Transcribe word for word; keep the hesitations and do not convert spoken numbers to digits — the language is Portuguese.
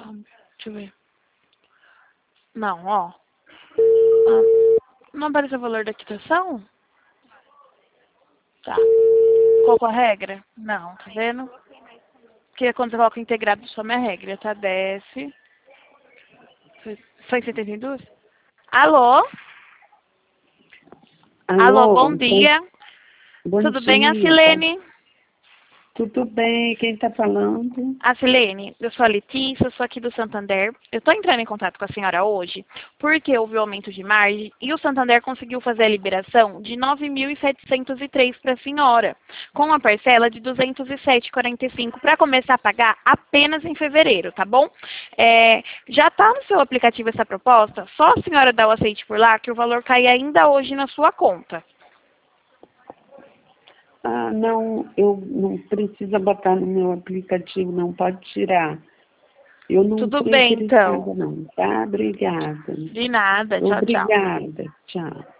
Deixa eu ver. Não, ó. Ah, não apareceu o valor da quitação? Tá. Qual que é a regra? Não, tá vendo? Porque quando você coloca integrado, só minha regra, tá? Desce. Foi foi setenta e dois? Alô? Alô, Alô, bom então, dia. bom Tudo bem, a dia. Silene? Tudo bem? Quem está falando? A Silene, eu sou a Letícia, eu sou aqui do Santander. Eu estou entrando em contato com a senhora hoje porque houve um aumento de margem e o Santander conseguiu fazer a liberação de nove mil setecentos e três para a senhora, com uma parcela de duzentos e sete vírgula quarenta e cinco para começar a pagar apenas em fevereiro, tá bom? É, já está no seu aplicativo essa proposta, só a senhora dá o aceite por lá que o valor cai ainda hoje na sua conta. Ah, não, eu não precisa botar no meu aplicativo, não, pode tirar. Eu não Tudo estou bem, então. interessada, não, tá? Obrigada. De nada. Tchau, tchau. Obrigada, tchau.